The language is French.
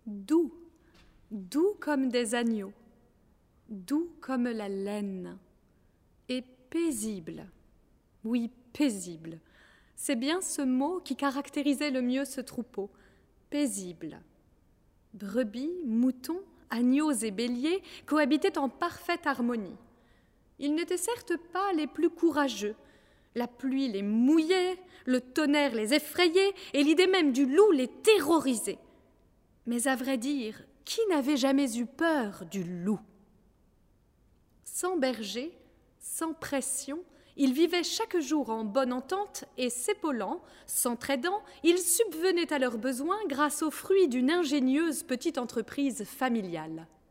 doux, doux comme des agneaux, doux comme la laine, et paisible. Oui, paisible. C'est bien ce mot qui caractérisait le mieux ce troupeau, paisible. Brebis, moutons, agneaux et béliers cohabitaient en parfaite harmonie. Ils n'étaient certes pas les plus courageux. La pluie les mouillait, le tonnerre les effrayait, et l'idée même du loup les terrorisait. Mais à vrai dire, qui n'avait jamais eu peur du loup? Sans berger, sans pression, ils vivaient chaque jour en bonne entente et s'épaulant, s'entraidant, ils subvenaient à leurs besoins grâce aux fruits d'une ingénieuse petite entreprise familiale.